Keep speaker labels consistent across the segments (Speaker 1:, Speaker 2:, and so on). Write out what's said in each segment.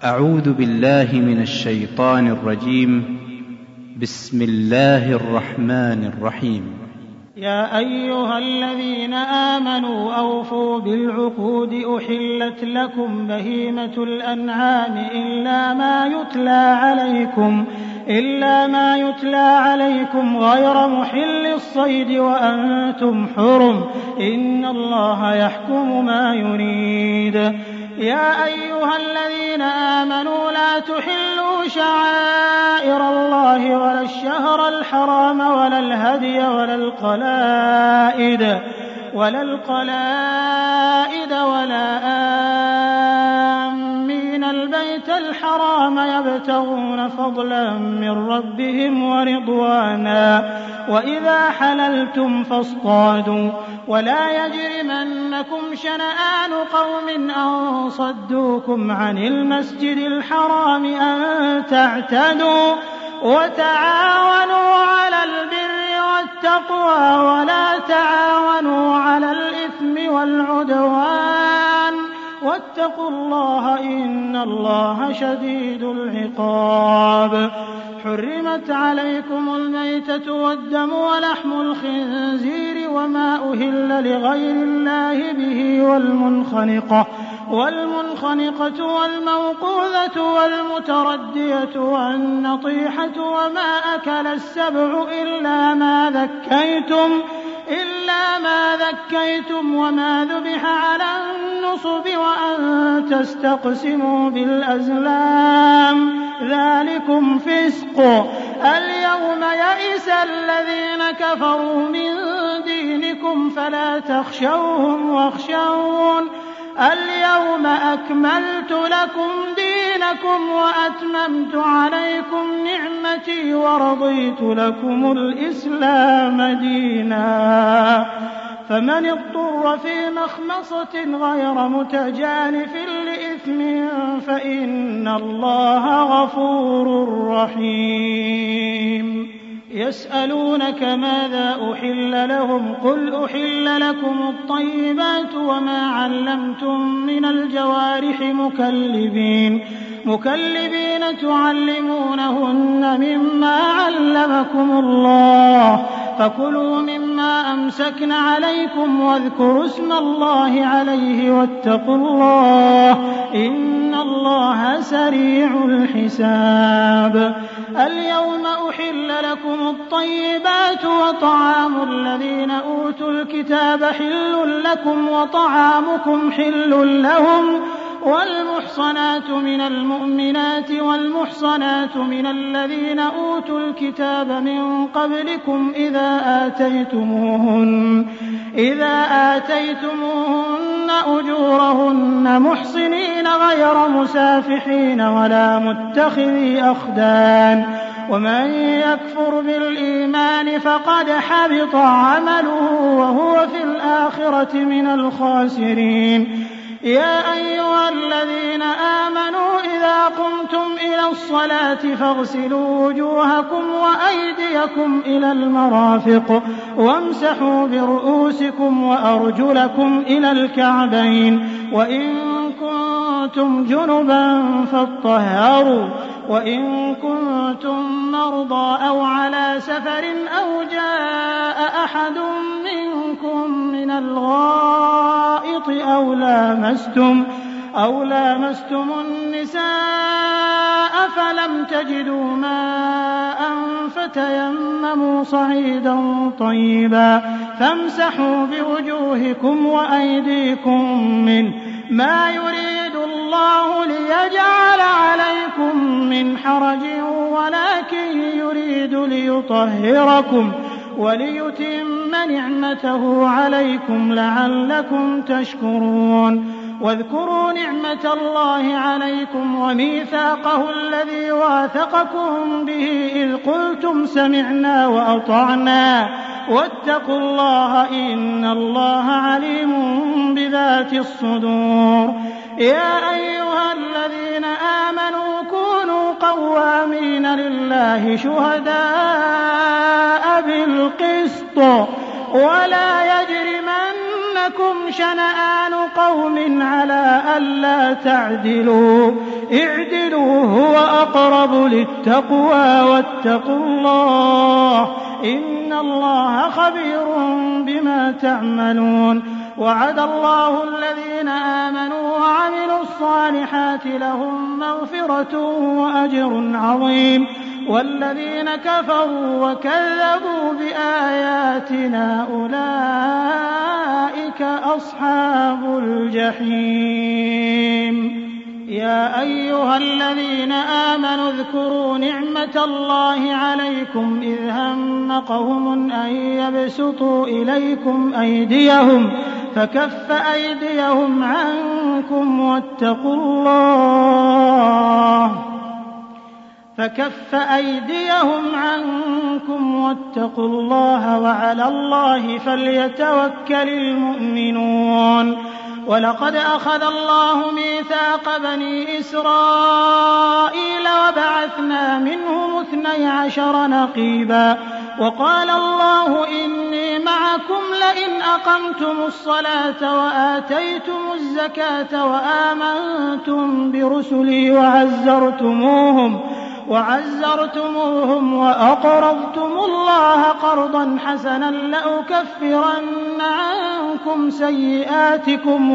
Speaker 1: أعوذ بالله من الشيطان الرجيم. بسم الله الرحمن الرحيم.
Speaker 2: يا أيها الذين آمنوا أوفوا بالعقود أحلت لكم بهيمة الأنعام إلا ما يتلى عليكم غير محل الصيد وأنتم حرم إن الله يحكم ما يريد. يا أيها الذين آمنوا لا تحلوا شعائر الله ولا الشهر الحرام ولا الهدي ولا القلائد ولا آمين البيت الحرام يبتغون فضلا من ربهم ورضوانا وإذا حللتم فاصطادوا ولا يجرمنكم شنآن قوم أن صدوكم عن المسجد الحرام أن تعتدوا وتعاونوا على البر والتقوى ولا تعاونوا على الإثم والعدوان واتقوا الله إن الله شديد العقاب. حرمت عليكم الميتة والدم ولحم الخنزير وما أهل لغير الله به والمنخنقة والموقوذة والمتردية والنطيحة وما أكل السبع إلا ما ذكيتم وما ذبح على النصب وأن تستقسموا بالأزلام ذلكم فسق. اليوم يئس الذين كفروا من دينكم فلا تخشوهم واخشون اليوم أكملت لكم دينكم وأتممت عليكم نعمتي ورضيت لكم الإسلام دينا. فمن اضطر في مخمصة غير متجانف لإثم فإن الله غفور رحيم. يسألونك ماذا أحل لهم قل أحل لكم الطيبات وما علمتم من الجوارح مكلبين تعلمونهن مما علمكم الله فكلوا مما أمسكن عليكم واذكروا اسم الله عليه واتقوا الله إن الله سريع الحساب. اليوم أحل لكم الطيبات وطعام الذين أوتوا الكتاب حل لكم وطعامكم حل لهم والمحصنات من المؤمنات والمحصنات من الذين أوتوا الكتاب من قبلكم إذا آتيتموهن أجورهن محصنين غير مسافحين ولا متخذي أخدان ومن يكفر بالإيمان فقد حبط عمله وهو في الآخرة من الخاسرين. يا أيها الذين آمنوا إذا قمتم إلى الصلاة فاغسلوا وجوهكم وأيديكم إلى المرافق وامسحوا برؤوسكم وأرجلكم إلى الكعبين وإن كنتم جنبا فاطهروا وإن كنتم مرضى أو على سفر أو جاء أحد منكم من الغائط أو لامستم النساء فلم تجدوا ماء فتيمموا صعيدا طيبا فامسحوا بوجوهكم وأيديكم منه ما يريد الله ليجعل عليكم من حرج ولكن يريد ليطهركم وليتم نعمته عليكم لعلكم تشكرون. واذكروا نعمة الله عليكم وميثاقه الذي واثقكم به إذ قلتم سمعنا وأطعنا واتقوا الله إن الله عليم بذات الصدور. يا أيها الذين آمنوا كونوا قوامين لله شهداء بالقسط ولا يجرمنكم شنآن قوم على ألا تعدلوا اعدلوا هو أقرب للتقوى واتقوا الله إن الله خبير بما تعملون وعد الله الذين آمنوا وعملوا الصالحات لهم مغفرة وأجر عظيم والذين كفروا وكذبوا بآياتنا أولئك أصحاب الجحيم يا أيها الذين آمنوا اذكروا نعمة الله عليكم إذ هم قوم أن يبسطوا إليكم أيديهم فكف أيديهم عنكم واتقوا الله وعلى الله فليتوكل المؤمنون ولقد أخذ الله ميثاق بني إسرائيل وبعثنا منهم 12 نقيبا وقال الله إني معكم لئن أقمتم الصلاة وآتيتم الزكاة وآمنتم برسلي وعزرتموهم وأقرضتم الله قرضا حسنا لأكفرن عنكم سيئاتكم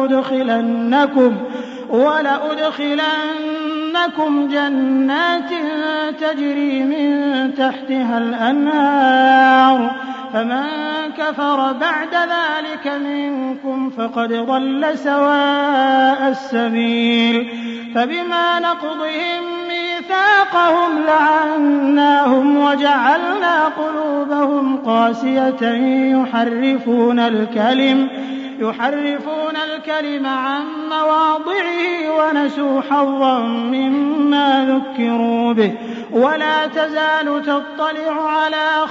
Speaker 2: ولأدخلنكم جنات تجري من تحتها الأنهار فمن كفر بعد ذلك منكم فقد ضل سواء السبيل فبما نقضهم ميثاقهم لعناهم وجعلنا قلوبهم قاسية يحرفون الكلم عن مواضعه ونسوا حظا مما ذكروا به ولا تزال تطلع على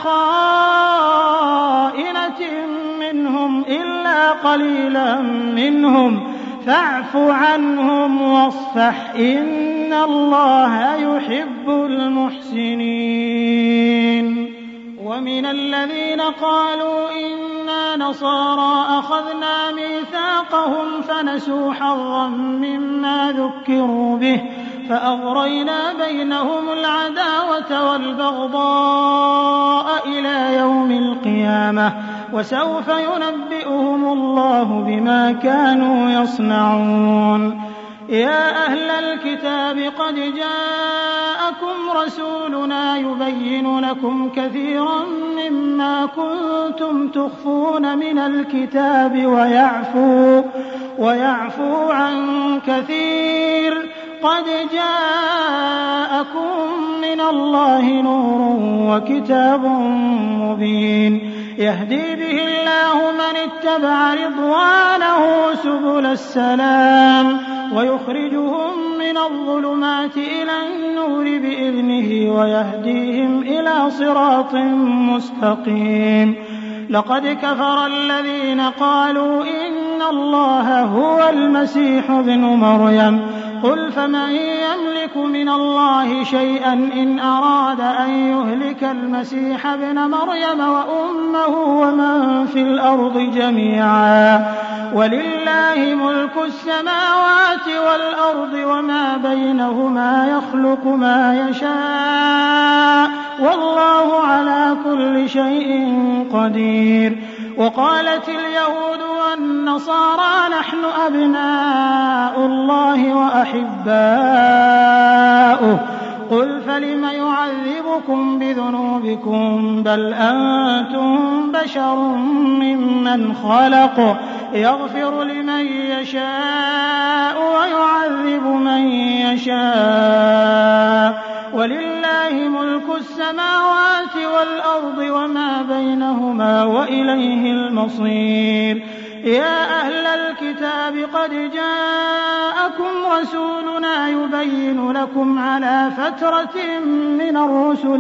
Speaker 2: خائنة منهم إلا قليلا منهم فاعف عنهم واصفح إن الله يحب المحسنين ومن الذين قالوا إنا نصارى أخذنا ميثاقهم فنسوا حظا مما ذكروا به فأغرينا بينهم العداوة والبغضاء إلى يوم القيامة وسوف ينبئهم الله بما كانوا يصنعون يا أهل الكتاب قد جاءكم رسولنا يبين لكم كثيرا مما كنتم تخفون من الكتاب ويعفو عن كثير قد جاءكم من الله نور وكتاب مبين يهدي به الله من اتبع رضوانه سبل السلام ويخرجهم من الظلمات إلى النور بإذنه ويهديهم إلى صراط مستقيم لقد كفر الذين قالوا إن الله هو المسيح ابن مريم قل فمن يملك من الله شيئا إن أراد أن يهلك المسيح ابن مريم وأمه ومن في الأرض جميعا ولله ملك السماوات والأرض وما بينهما يخلق ما يشاء والله على كل شيء قدير وقالت اليهود والنصارى نحن أبناء الله وأحباؤه قل فلم يعذبكم بذنوبكم بل أنتم بشر ممن خلق يغفر لمن يشاء ويعذب من يشاء ولله ملك السماوات والأرض وما بينهما وإليه المصير يا أهل الكتاب قد جاءكم رسولنا يبين لكم على فترة من الرسل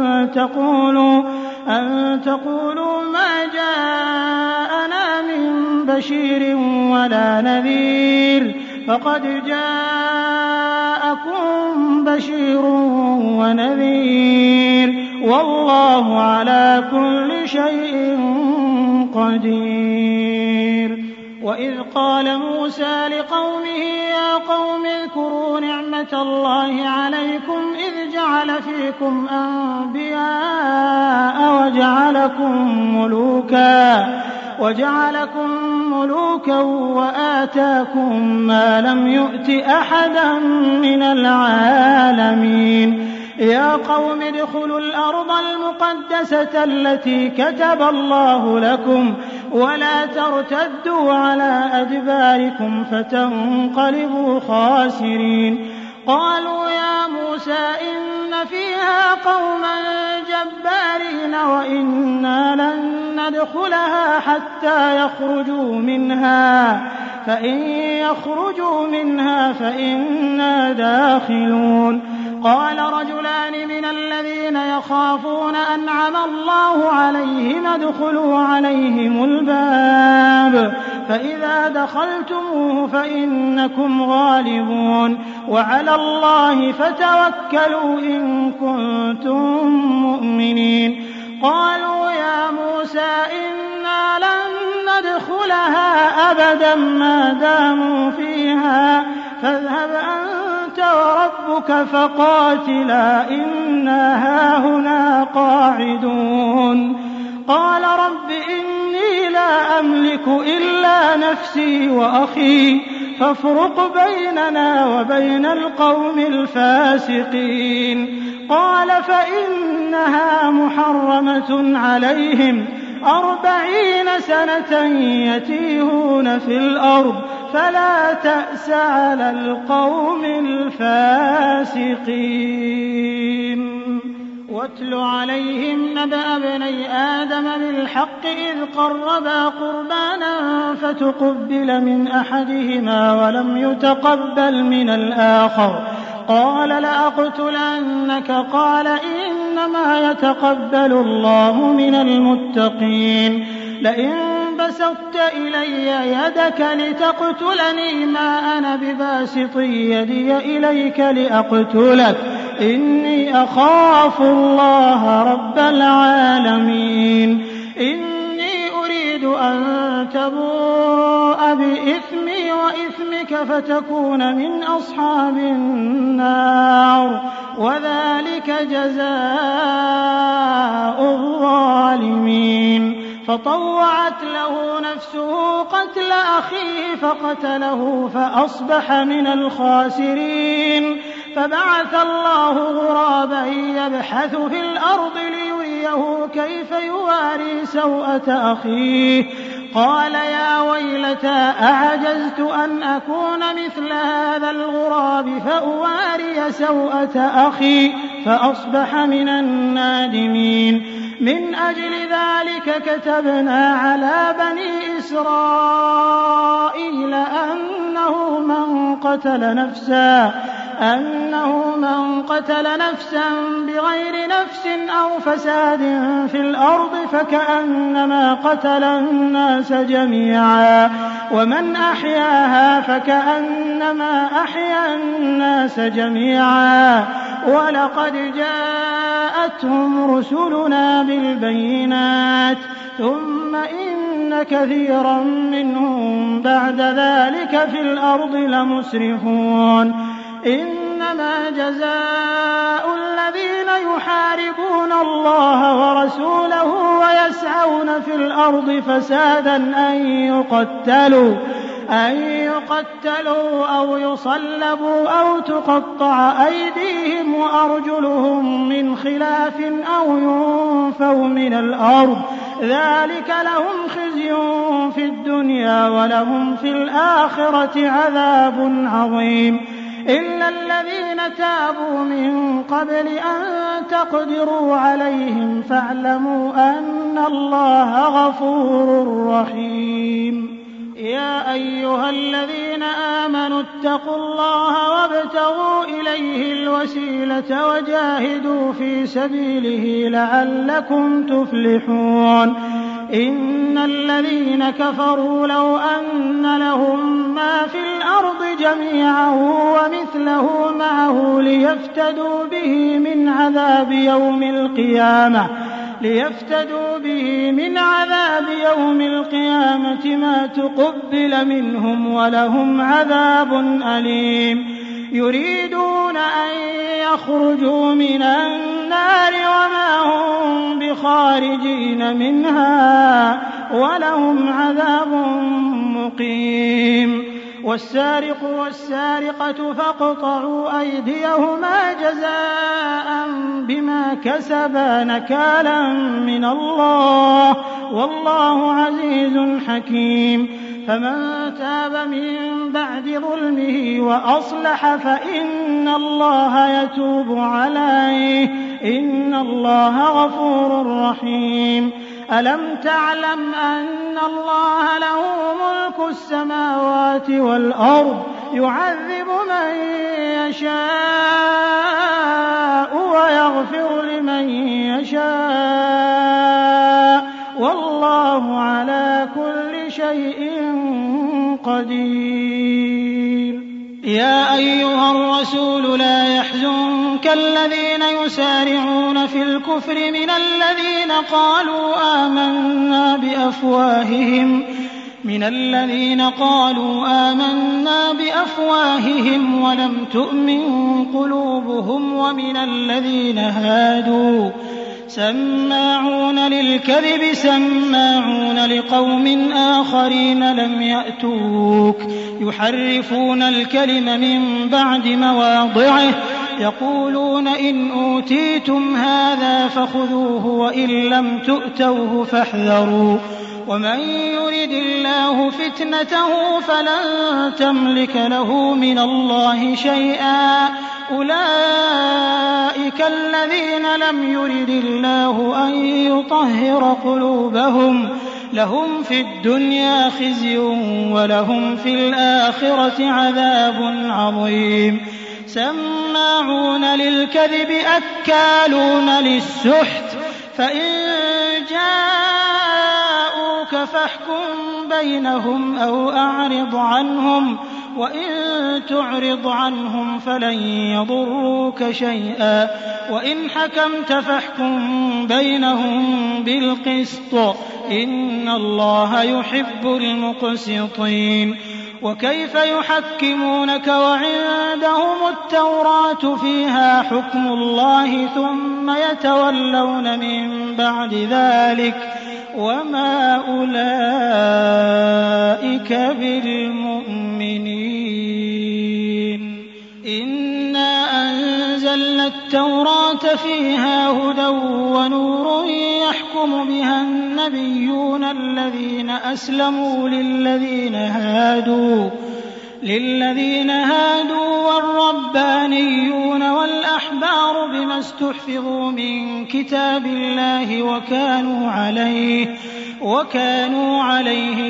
Speaker 2: أن تقولوا ما جاءنا من بشير ولا نذير فقد جاءكم بشير ونذير والله على كل شيء قدير وإذ قال موسى لقومه يا قوم اذكروا نعمة الله عليكم إذ جعل فيكم أنبياء وجعلكم ملوكا وآتاكم ما لم يؤت أحدا من العالمين يا قوم ادخلوا الأرض المقدسة التي كتب الله لكم ولا ترتدوا على أدباركم فتنقلبوا خاسرين قالوا يا موسى إن فيها قوما جبارين وإنا لن ندخلها حتى يخرجوا منها فإن يخرجوا منها فإنا داخلون قال رجلان من الذين يخافون أنعم الله عليهم ادخلوا عليهم الباب فإذا دخلتموه فإنكم غالبون وعلى الله فتوكلوا إن كنتم مؤمنين قالوا يا موسى إنا لن ندخلها أبدا ما داموا فيها فاذهب أنت وربك فقاتلا إنا هاهنا قاعدون قال رب إني لا أملك إلا نفسي وأخي فافرق بيننا وبين القوم الفاسقين قال فإنها محرمة عليهم 40 سنة يتيهون في الأرض فلا تأس على القوم الفاسقين واتل عليهم نبأ ابني آدم بالحق إذ قربا قربانا فتقبل من أحدهما ولم يتقبل من الآخر قال لأقتلنك قال إنما يتقبل الله من المتقين لئن بسطت إلي يدك لتقتلني ما أنا بباسط يدي إليك لأقتلك إني أخاف الله رب العالمين إني أريد أن تبوء بإثمي وإثمك فتكون من أصحاب النار وذلك جزاء الظالمين فطوعت له نفسه قتل أخيه فقتله فأصبح من الخاسرين فبعث الله غرابا يبحث في الأرض ليريه كيف يواري سوءة أخيه قال يا ويلتى أعجزت أن أكون مثل هذا الغراب فأواري سوءة أخي فأصبح من النادمين من أجل ذلك كتبنا على بني إسرائيل أنه من قتل نفسا بغير نفس أو فساد في الأرض فكأنما قتل الناس جميعا ومن أحياها فكأنما أحيا الناس جميعا ولقد جاءتهم رسلنا بالبينات ثم إن كثيرا منهم بعد ذلك في الأرض لمسرفون إنما جزاء الذين يحاربون الله ورسوله ويسعون في الأرض فسادا أن يقتلوا أو يصلبوا أو تقطع أيديهم وأرجلهم من خلاف أو ينفوا من الأرض ذلك لهم خزي في الدنيا ولهم في الآخرة عذاب عظيم إلا الذين تابوا من قبل أن تقدروا عليهم فاعلموا أن الله غفور رحيم يا أيها الذين آمنوا اتقوا الله وابتغوا إليه الوسيلة وجاهدوا في سبيله لعلكم تفلحون إن الذين كفروا لو أن لهم ما في الأرض جميعا ومثله معه ليفتدوا به من عذاب يوم القيامة ما تقبل منهم ولهم عذاب أليم يريدون أن يخرجوا من النار وما هم بخارجين منها ولهم عذاب مقيم. والسارق والسارقة فاقطعوا أيديهما جزاء بما كسبا نكالا من الله والله عزيز حكيم. فمن تاب من بعد ظلمه وأصلح فإن الله يتوب عليه إن الله غفور رحيم. ألم تعلم أن الله له ملك السماوات والأرض يعذب من يشاء ويغفر لمن يشاء والله على كل شيء قدير. يا أيها الرسول لا يحزنك الذين يسارعون في الكفر من الذين قالوا آمنا بأفواههم ولم تؤمن قلوبهم ومن الذين هادوا سماعون للكذب سماعون لقوم آخرين لم يأتوك يحرفون الكلم من بعد مواضعه يقولون إن أوتيتم هذا فخذوه وإن لم تؤتوه فاحذروا ومن يرد الله فتنته فلن تملك له من الله شيئا أولئك الذين لم يرد الله أن يطهر قلوبهم لهم في الدنيا خزي ولهم في الآخرة عذاب عظيم. سماعون للكذب أكالون للسحت فإن جاءوك فاحكم بينهم أو أعرض عنهم وإن تعرض عنهم فلن يضروك شيئا وإن حكمت فاحكم بينهم بالقسط إن الله يحب المقسطين. وكيف يحكمونك وعندهم التوراة فيها حكم الله ثم يتولون من بعد ذلك وما أولئك بالمؤمنين. إنا أنزلنا التوراة فيها هدى ونور يحكم بها النبيون الذين أسلموا للذين هادوا والربانيون والأحبار بما استحفظوا من كتاب الله وكانوا عليه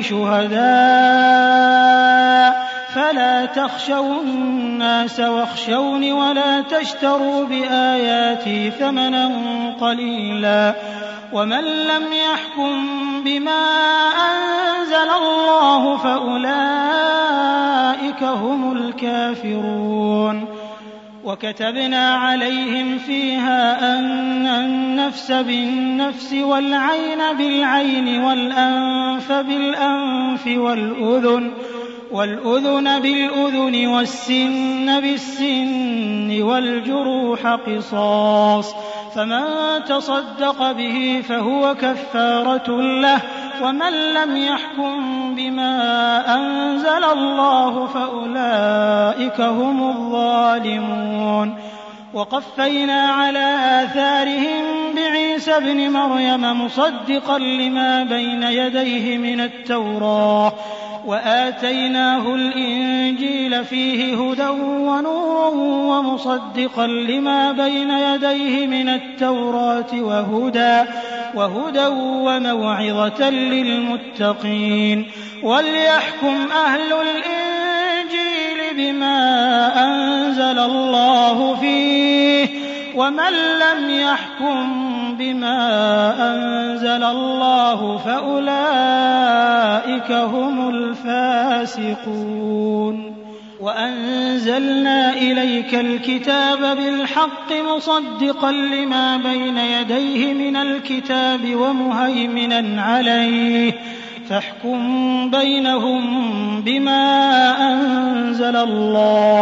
Speaker 2: شهداء فلا تخشوا الناس واخشوني ولا تشتروا بآياتي ثمنا قليلا ومن لم يحكم بما أنزل الله فأولئك هم الكافرون. وكتبنا عليهم فيها أن النفس بالنفس والعين بالعين والأنف بالأنف والأذن بالأذن والسن بالسن والجروح قصاص فمن تصدق به فهو كفارة له ومن لم يحكم بما أنزل الله فأولئك هم الظالمون. وقفينا على آثارهم بعيسى ابن مريم مصدقا لما بين يديه من التوراة وآتيناه الإنجيل فيه هدى ونور ومصدقا لما بين يديه من التوراة وهدى وموعظة للمتقين. وليحكم أهل الإنجيل بما أنزل الله فيه ومن لم يحكم بما أنزل الله فأولئك هم الفاسقون. وأنزلنا إليك الكتاب بالحق مصدقا لما بين يديه من الكتاب ومهيمنا عليه فاحكم بينهم بما أنزل الله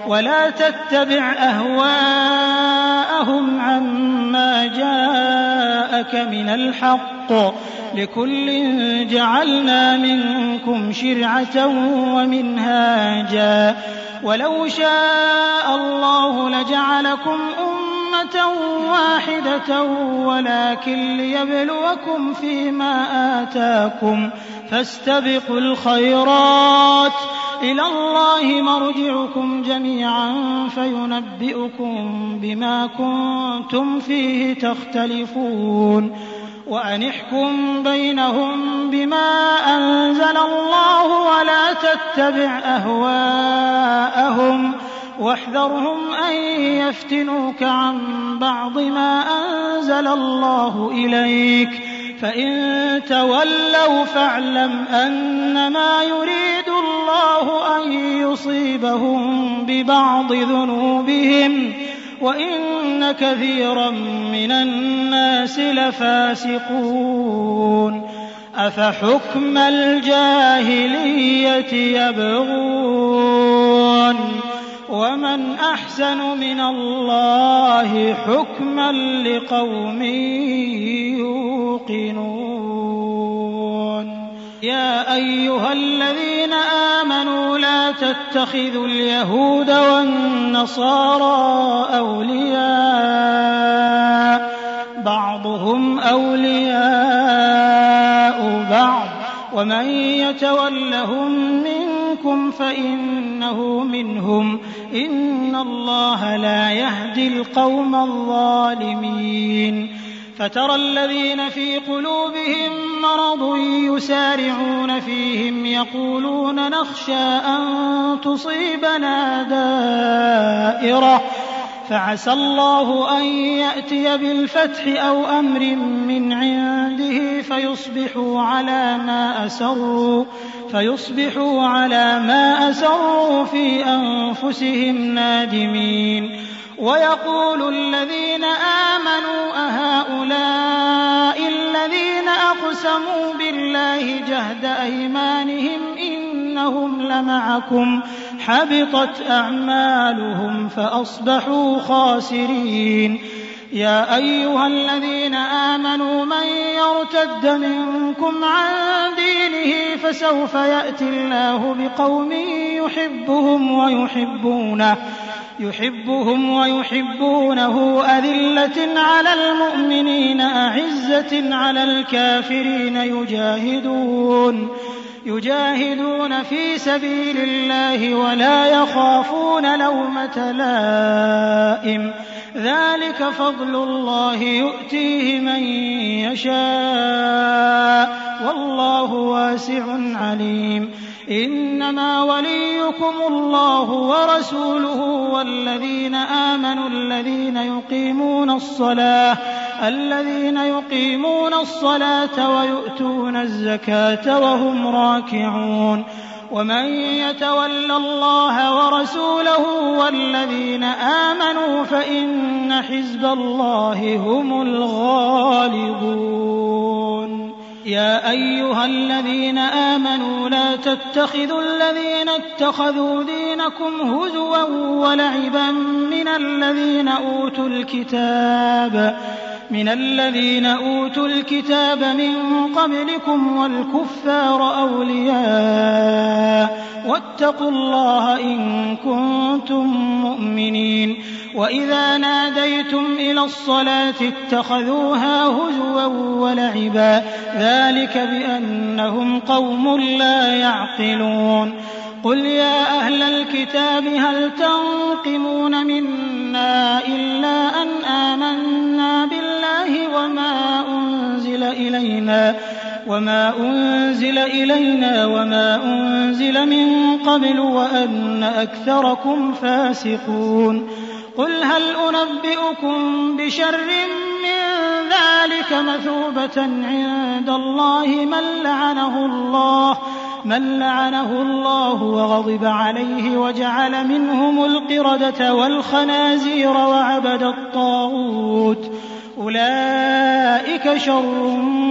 Speaker 2: ولا تتبع أهواءهم عما جاءك من الحق، لكل جعلنا منكم شرعة ومنهاجا، ولو شاء الله لجعلكم أمة واحدة ولكن ليبلوكم فيما آتاكم، فاستبقوا الخيرات، إلى الله مرجعكم جميعا فينبئكم بما كنتم فيه تختلفون. وأن احكم بينهم بما أنزل الله ولا تتبع أهواءهم، واحذرهم أن يفتنوك عن بعض ما أنزل الله إليك، فإن تولوا فاعلم أنما يريد الله أن يصيبهم ببعض ذنوبهم، وإن كثيرا من الناس لفاسقون. أفحكم الجاهلية يبغون ومن أحسن من الله حكما لقوم يوقنون. يا أيها الذين آمنوا لا تتخذوا اليهود والنصارى أولياء، بعضهم أولياء بعض، ومن يتولهم منكم فإنه منهم، إن الله لا يهدي القوم الظالمين. فترى الذين في قلوبهم مرض يسارعون فيهم يقولون نخشى أن تصيبنا دائرة، فعسى الله أن يأتي بالفتح أو أمر من عنده فيصبحوا على ما أسروا في أنفسهم نادمين. ويقول الذين آمنوا أهؤلاء الذين أقسموا بالله جهد أيمانهم إنهم لمعكم، حبطت أعمالهم فأصبحوا خاسرين. يا أيها الذين آمنوا من يرتد منكم عن دينه فسوف يأتي الله بقوم يحبهم ويحبونه أذلة على المؤمنين أعزة على الكافرين يجاهدون في سبيل الله ولا يخافون لومة لائم، ذلك فضل الله يؤتيه من يشاء والله واسع عليم. إنما وليكم الله ورسوله والذين آمنوا الذين يقيمون الصلاة ويؤتون الزكاة وهم راكعون. ومن يتول الله ورسوله والذين آمنوا فإن حزب الله هم الغالبون. يا أيها الذين آمنوا لا تتخذوا الذين اتخذوا دينكم هزوا ولعبا من الذين أوتوا الكتاب من قبلكم والكفار أولياء، واتقوا الله إن كنتم مؤمنين. وإذا ناديتم إلى الصلاة اتخذوها هزوا ولعبا، ذلك بأنهم قوم لا يعقلون. قل يا أهل الكتاب هل تنقمون منا إلا أن آمنا بالله وما أنزل إلينا وما أنزل من قبل وأن أكثركم فاسقون. قل هل أنبئكم بشر من ذلك مثوبة عند الله من لعنه الله وغضب عليه وجعل منهم القردة والخنازير وعبد الطاغوت، أولئك شر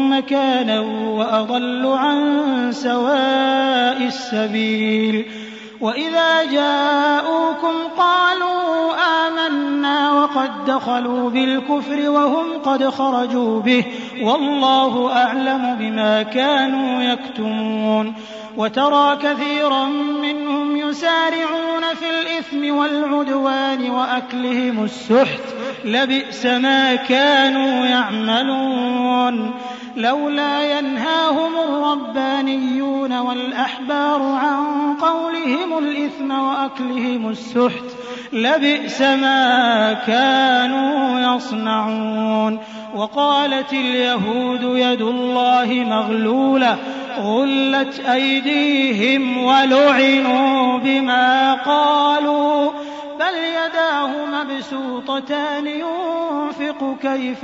Speaker 2: مكانا وأضل عن سواء السبيل. وإذا جاءوكم قالوا آمنا وقد دخلوا بالكفر وهم قد خرجوا به والله أعلم بما كانوا يكتمون وترى كثيرا منهم يسارعون في الإثم والعدوان وأكلهم السحت لبئس ما كانوا يعملون لولا ينهاهم الربانيون والأحبار عن قولهم الإثم وأكلهم السحت لبئس ما كانوا يصنعون وقالت اليهود يد الله مغلولة غلت أيديهم ولعنوا بما قالوا بل يداه مبسوطتان ينفق كيف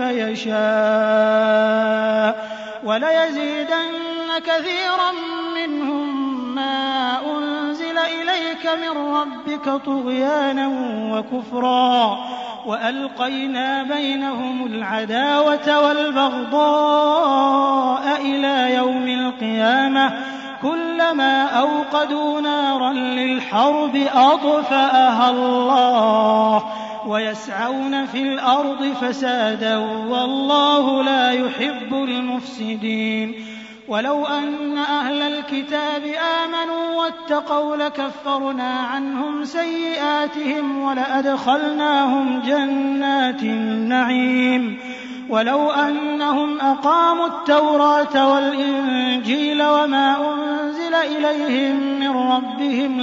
Speaker 2: يشاء وليزيدن كثيرا منهم ما أنزل إليك من ربك طغيانا وكفرا وألقينا بينهم العداوة والبغضاء إلى يوم القيامة كلما أوقدوا نارا للحرب أطفأها الله ويسعون في الأرض فسادا والله لا يحب المفسدين ولو أن أهل الكتاب آمنوا واتقوا لكفرنا عنهم سيئاتهم ولأدخلناهم جنات النعيم ولو أنهم أقاموا التوراة والإنجيل وما أنزل إليهم من ربهم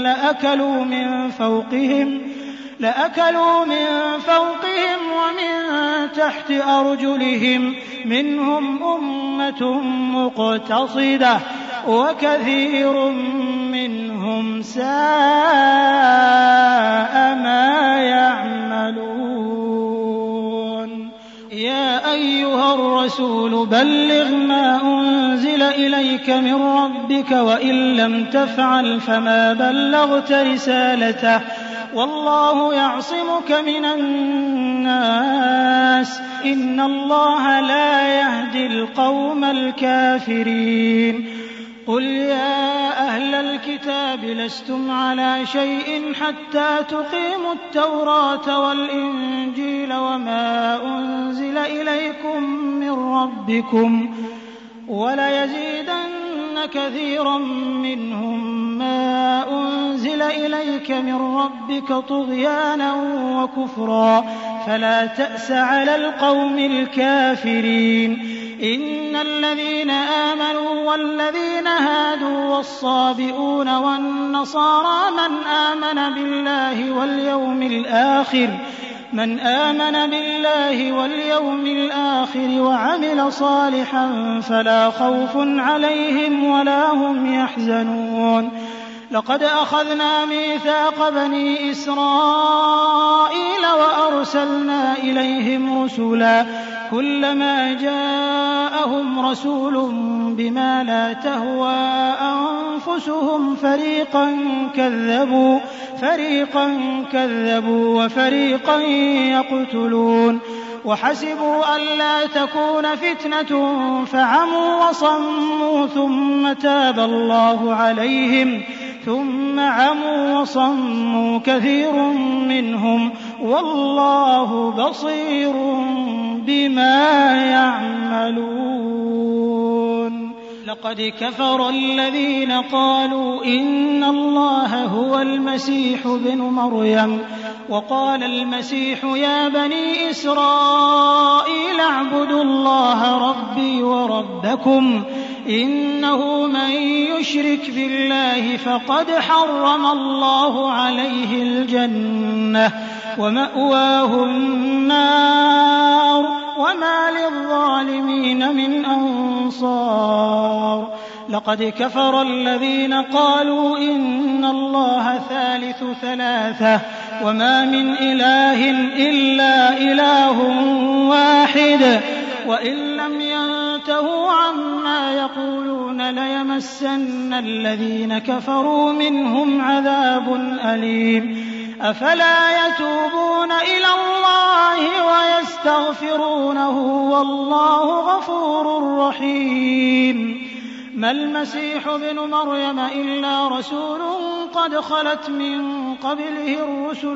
Speaker 2: لأكلوا من فوقهم ومن تحت أرجلهم منهم أمة مقتصدة وكثير منهم ساء ما يعملون يا أيها الرسول بلغ ما أنزل إليك من ربك وإن لم تفعل فما بلغت رسالته والله يعصمك من الناس إن الله لا يهدي القوم الكافرين قل يا أهل الكتاب لستم على شيء حتى تقيموا التوراة والإنجيل وما أنزل إليكم من ربكم وليزيدن كثيرا منهم ما أنزل إليك من ربك طغيانا وكفرا فلا تأس على القوم الكافرين إن الذين آمنوا والذين هادوا والصابئون والنصارى من آمن بالله واليوم الآخر وعمل صالحا فلا خوف عليهم ولا هم يحزنون لقد أخذنا ميثاق بني إسرائيل وأرسلنا إليهم رسلا كلما جاءهم رسول بما لا تهوى أنفسهم فريقا كذبوا وفريقا يقتلون وحسبوا ألا تكون فتنة فعموا وصموا ثم عموا وصموا كثير منهم والله بصير بما يعملون لقد كفر الذين قالوا إن الله هو المسيح ابن مريم وقال المسيح يا بني إسرائيل اعبدوا الله ربي وربكم إنه من يشرك بالله فقد حرم الله عليه الجنة ومأواه النار وما للظالمين من أنصار لقد كفر الذين قالوا إن الله ثالث ثلاثة وما من إله إلا إله واحد وإن لم ينتهوا عما يقولون ليمسن الذين كفروا منهم عذاب أليم أفلا يتوبون إلى الله ويستغفرونه والله غفور رحيم ما المسيح ابن مريم إلا رسول قد خلت من قبله الرسل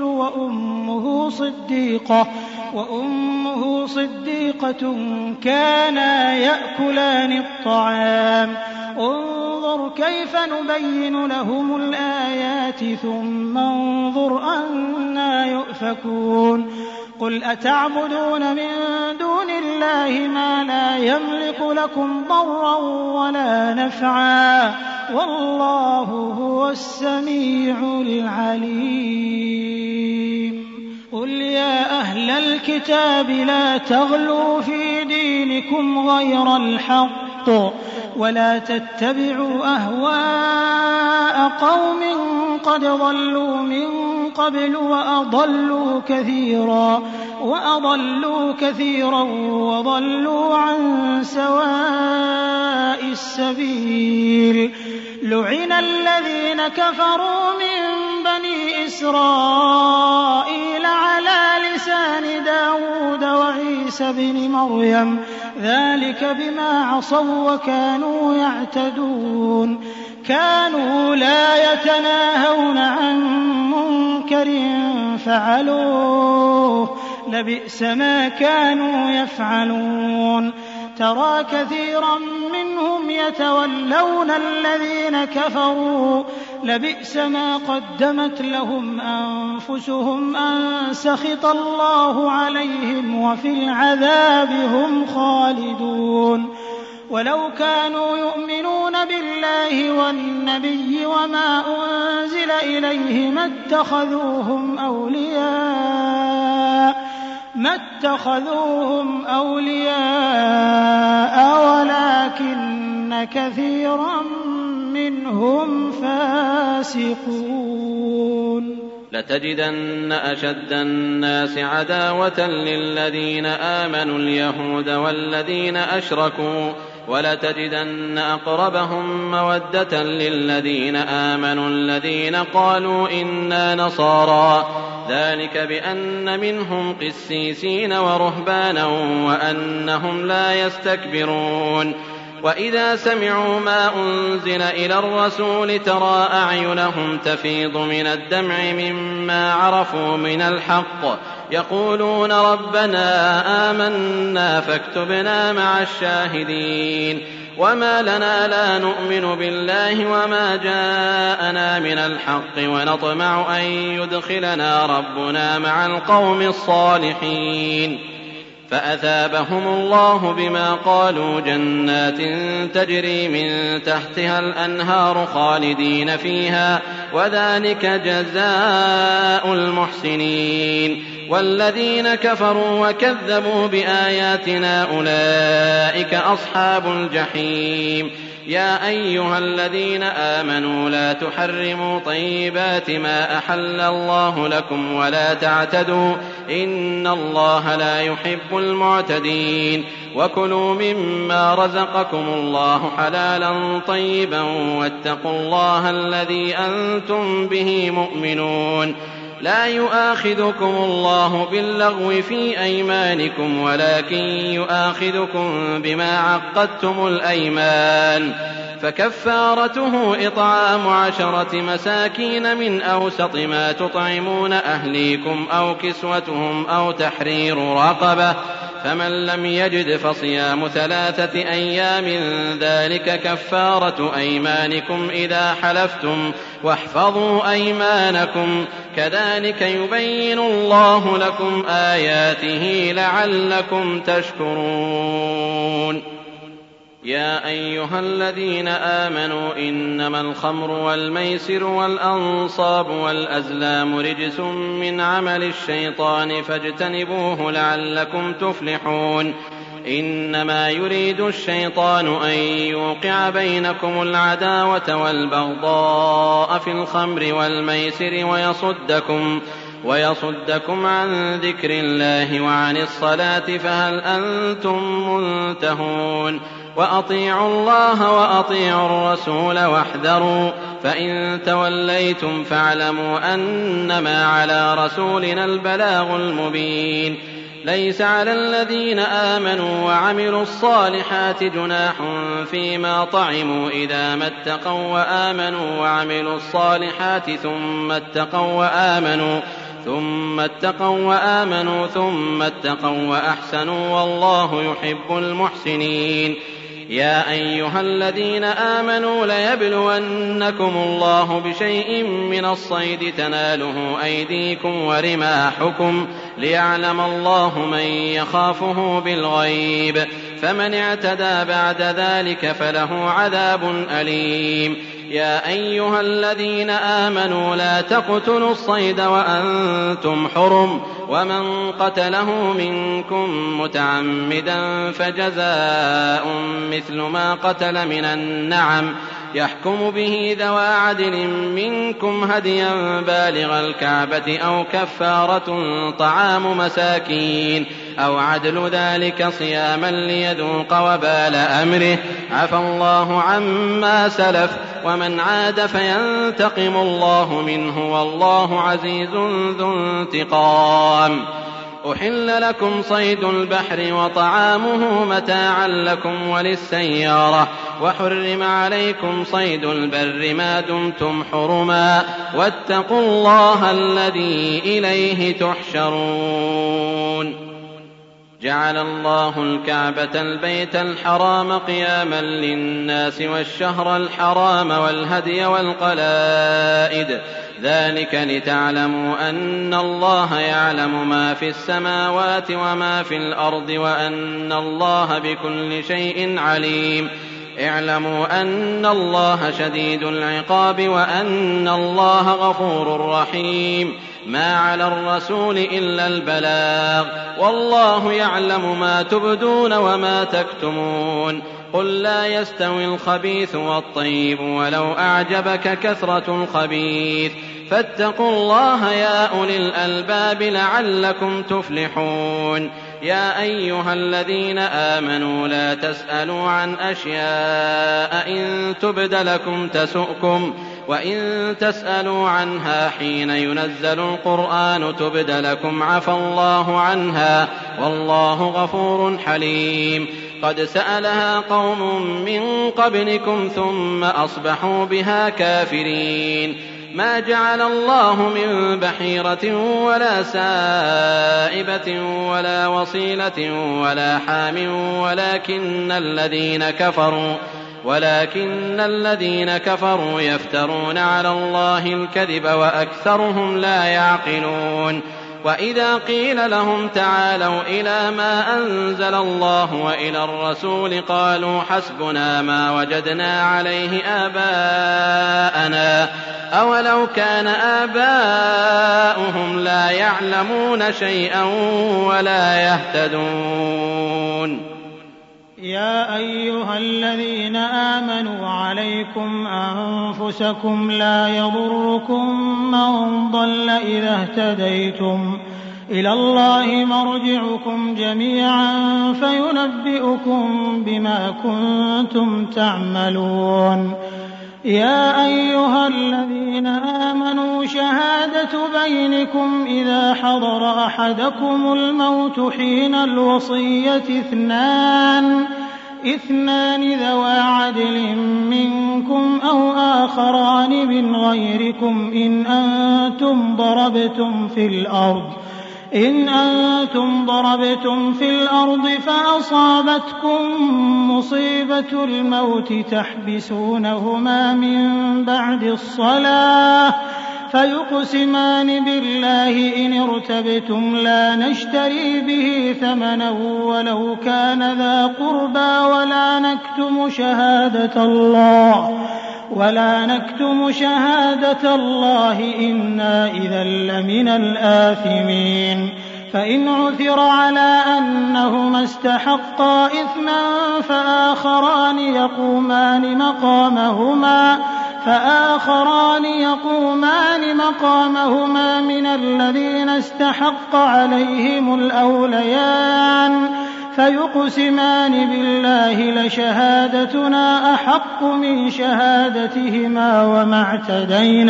Speaker 2: وأمه صديقة كانا يأكلان الطعام انظر كيف نبين لهم الآيات ثم انظر أنى يؤفكون قل أتعبدون من دون الله ما لا يملك لكم ضرا ولا نفعا والله هو السميع العليم قل يا أهل الكتاب لا تغلوا في دينكم غير الحق ولا تتبعوا أهواء قوم قد ضلوا من قبل وأضلوا كثيرا وضلوا عن سواء السبيل لعن الذين كفروا من بني إسرائيل على لسان داود وعيسى بن مريم ذلك بما عصوا وكانوا يعتدون كانوا لا يتناهون عن منكر فعلوه لبئس ما كانوا يفعلون ترى كثيرا منهم يتولون الذين كفروا لبئس ما قدمت لهم أنفسهم أن سخط الله عليهم وفي العذاب هم خالدون ولو كانوا يؤمنون بالله والنبي وما أنزل إليه ما اتخذوهم أولياء ولكن كثيرا منهم فاسقون
Speaker 3: لتجدن أشد الناس عداوة للذين آمنوا اليهود والذين أشركوا ولتجدن أقربهم مودة للذين آمنوا الذين قالوا إنا نصارى ذلك بأن منهم قسيسين ورهبانا وأنهم لا يستكبرون وإذا سمعوا ما أنزل إلى الرسول ترى أعينهم تفيض من الدمع مما عرفوا من الحق يقولون ربنا آمنا فاكتبنا مع الشاهدين وما لنا لا نؤمن بالله وما جاءنا من الحق ونطمع أن يدخلنا ربنا مع القوم الصالحين فأثابهم الله بما قالوا جنات تجري من تحتها الأنهار خالدين فيها وذلك جزاء المحسنين والذين كفروا وكذبوا بآياتنا أولئك أصحاب الجحيم يا أيها الذين آمنوا لا تحرموا طيبات ما أحل الله لكم ولا تعتدوا إن الله لا يحب المعتدين وكلوا مما رزقكم الله حلالا طيبا واتقوا الله الذي أنتم به مؤمنون لا يؤاخذكم الله باللغو في أيمانكم ولكن يؤاخذكم بما عقدتم الأيمان فكفارته إطعام 10 مساكين من أوسط ما تطعمون أهليكم أو كسوتهم أو تحرير رقبة فمن لم يجد فصيام 3 أيام ذلك كفارة أيمانكم إذا حلفتم واحفظوا أيمانكم كذلك يبين الله لكم آياته لعلكم تشكرون يا أيها الذين آمنوا إنما الخمر والميسر والأنصاب والأزلام رجس من عمل الشيطان فاجتنبوه لعلكم تفلحون إنما يريد الشيطان أن يوقع بينكم العداوة والبغضاء في الخمر والميسر ويصدكم عن ذكر الله وعن الصلاة فهل أنتم منتهون وأطيعوا الله وأطيعوا الرسول واحذروا فإن توليتم فاعلموا أنما على رسولنا البلاغ المبين ليس على الذين آمنوا وعملوا الصالحات جناح فيما طعموا إذا ما اتقوا وآمنوا وعملوا الصالحات ثم اتقوا وأحسنوا والله يحب المحسنين. يا أيها الذين آمنوا ليبلونكم الله بشيء من الصيد تناله أيديكم ورماحكم ليعلم الله من يخافه بالغيب، فمن اعتدى بعد ذلك فله عذاب أليم. يا أيها الذين آمنوا لا تقتلوا الصيد وأنتم حرم، ومن قتله منكم متعمدا فجزاء مثل ما قتل من النعم يحكم به ذوى عدل منكم هديا بالغ الكعبة أو كفارة طعام مساكين أو عدل ذلك صياما ليذوق وبال أمره، عفى الله عما سلف ومن عاد فينتقم الله منه والله عزيز ذو انتقام. أحل لكم صيد البحر وطعامه متاعا لكم وللسيارة، وحرم عليكم صيد البر ما دمتم حرما، واتقوا الله الذي إليه تحشرون. جعل الله الكعبة البيت الحرام قياما للناس والشهر الحرام والهدي والقلائد، ذلك لتعلموا أن الله يعلم ما في السماوات وما في الأرض وأن الله بكل شيء عليم. اعلموا أن الله شديد العقاب وأن الله غفور رحيم. ما على الرسول إلا البلاغ، والله يعلم ما تبدون وما تكتمون. قل لا يستوي الخبيث والطيب ولو أعجبك كثرة الخبيث، فاتقوا الله يا أولي الألباب لعلكم تفلحون. يا أيها الذين آمنوا لا تسألوا عن أشياء إن تبد لكم تسؤكم، وإن تسألوا عنها حين ينزل القرآن تبد لكم عفى الله عنها والله غفور حليم. قد سألها قوم من قبلكم ثم أصبحوا بها كافرين. ما جعل الله من بحيرة ولا سائبة ولا وصيلة ولا حام ولكن الذين كفروا يفترون على الله الكذب وأكثرهم لا يعقلون. وإذا قيل لهم تعالوا إلى ما أنزل الله وإلى الرسول قالوا حسبنا ما وجدنا عليه آباءنا أولو كان آباؤهم لا يعلمون شيئا ولا يهتدون.
Speaker 2: يا أيها الذين آمنوا عليكم أنفسكم لا يضركم من ضل إذا اهتديتم، إلى الله مرجعكم جميعا فينبئكم بما كنتم تعملون. يا أيها الذين آمنوا شهادة بينكم إذا حضر أحدكم الموت حين الوصية اثنان ذوى عدل منكم أو آخران من غيركم إن أنتم ضربتم في الأرض فأصابتكم مصيبة الموت تحبسونهما من بعد الصلاة فيقسمان بالله إن ارتبتم لا نشتري به ثمنا ولو كان ذا قربى ولا نكتم شهادة الله إنا إذا لمن الآثمين. فإن عثر على أنهما استحقا إثما فآخران يقومان مقامهما من الذين استحق عليهم الأوليان فيقسمان بالله لشهادتنا أحق من شهادتهما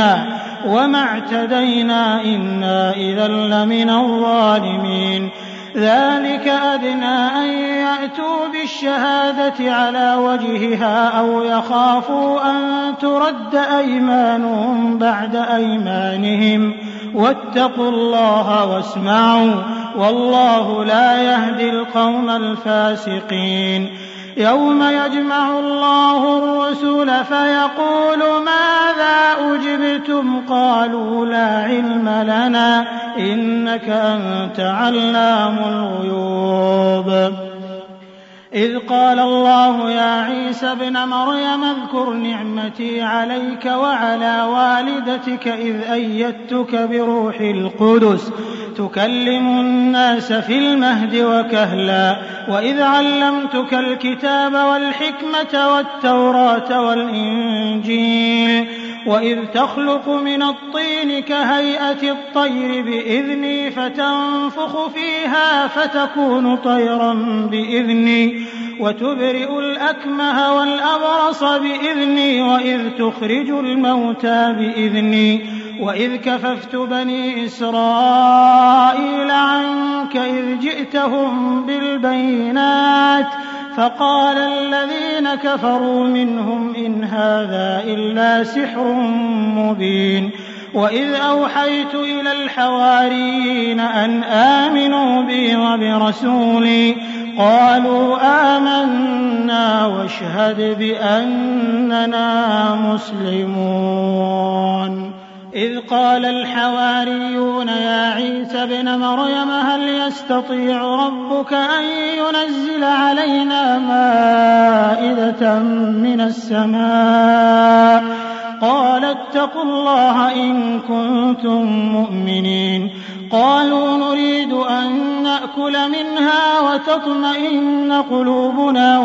Speaker 2: وما اعتدينا إنا إذا لمن الظالمين. ذلك أدنى أن يأتوا بالشهادة على وجهها أو يخافوا أن ترد أيمانهم بعد أيمانهم واتقوا الله واسمعوا والله لا يهدي القوم الفاسقين يوم يجمع الله الرسل فيقول ماذا أجبتم قالوا لا علم لنا إنك أنت علام الغيوب إذ قال الله يا عيسى ابن مريم اذكر نعمتي عليك وعلى والدتك إذ أيدتك بروح القدس تكلم الناس في المهد وكهلا وإذ علمتك الكتاب والحكمة والتوراة والإنجيل وإذ تخلق من الطين كهيئة الطير بإذني فتنفخ فيها فتكون طيرا بإذني وتبرئ الأكمه والأبرص بإذني وإذ تخرج الموتى بإذني وإذ كففت بني إسرائيل عنك إذ جئتهم بالبينات فقال الذين كفروا منهم إن هذا إلا سحر مبين وإذ أوحيت إلى الحواريين أن آمنوا بي وبرسولي قالوا آمنا واشهد بأننا مسلمون إذ قال الحواريون يا عيسى ابن مريم هل يستطيع ربك أن ينزل علينا مائدة من السماء قال اتقوا الله إن كنتم مؤمنين قالوا نريد أن نأكل منها وتطمئن قلوبنا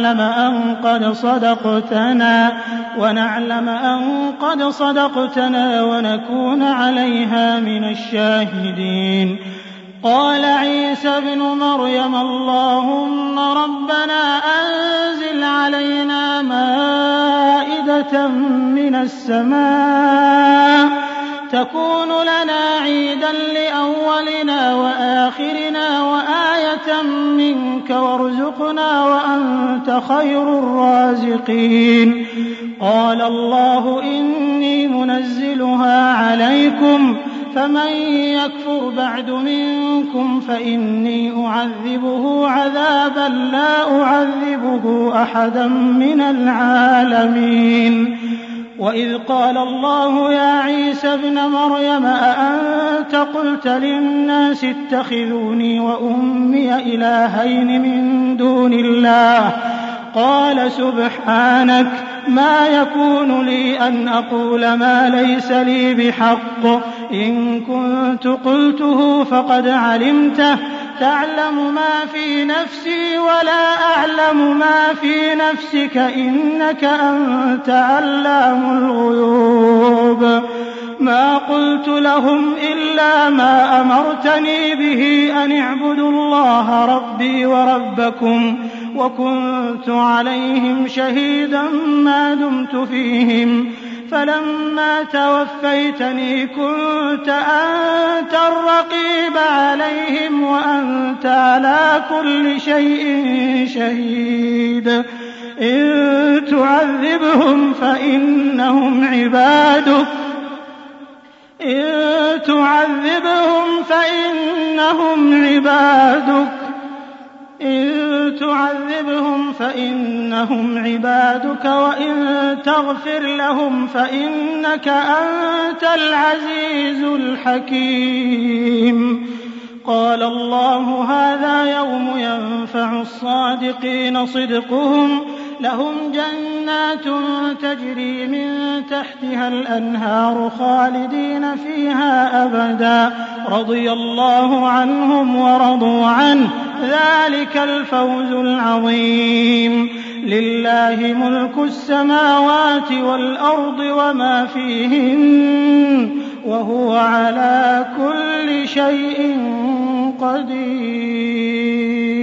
Speaker 2: ونعلم أن قد صدقتنا ونكون عليها من الشاهدين قال عيسى ابن مريم اللهم ربنا أنزل علينا مائدة من السماء تكون لنا عيدا لأولنا وآخرنا وآية منك وارزقنا وأنت خير الرازقين قال الله إني منزلها عليكم فمن يكفر بعد منكم فإني أعذبه عذابا لا أعذبه أحدا من العالمين وإذ قال الله يا عيسى ابن مريم أأنت قلت للناس اتخذوني وأمي إلهين من دون الله قال سبحانك ما يكون لي أن أقول ما ليس لي بحق إن كنت قلته فقد علمته تعلم ما في نفسي ولا أعلم ما في نفسك إنك أنت علام الغيوب ما قلت لهم إلا ما أمرتني به أن اعبدوا الله ربي وربكم وكنت عليهم شهيدا ما دمت فيهم فلما توفيتني كنت أنت الرقيب عليهم وأنت على كل شيء شهيد إن تعذبهم فإنهم عبادك وإن تغفر لهم فإنك أنت العزيز الحكيم قال الله هذا يوم ينفع الصادقين صدقهم لهم جنات تجري من تحتها الأنهار خالدين فيها أبدا رضي الله عنهم ورضوا عنه ذلك الفوز العظيم لله ملك السماوات والأرض وما فيهن وهو على كل شيء قدير